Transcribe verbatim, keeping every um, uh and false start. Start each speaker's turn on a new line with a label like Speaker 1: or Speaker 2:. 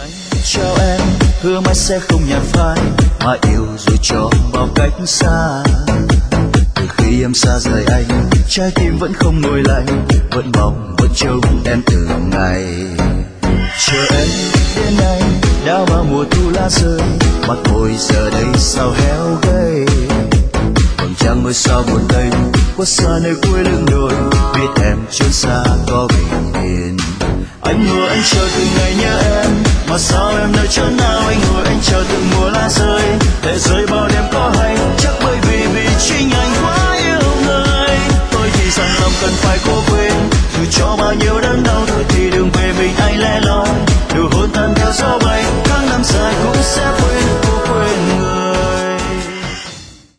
Speaker 1: anh chào em, hứa mãi sẽ không nhạt phai, mà yêu rồi cho bao cách xa. Từ khi em xa rời anh, trái tim vẫn không nguôi lạnh, vẫn mong vẫn trông em từng ngày. Chờ em đến anh, đã vào mùa thu lá rơi, mặt môi giờ đây sao héo gầy. Vầng trăng ngôi sao buồn tênh, khuất xa nơi cuối lưng đồi, biết em trốn xa có bình yên. Anh ngồi anh chờ từng ngày nhớ em, mà sao em nơi chỗ nào. Anh ngồi anh chờ từng mùa lá rơi, lệ rơi bao đêm có hay, chắc bởi vì vì chính anh quá yêu người. Tôi thì rằng lòng cần phải cố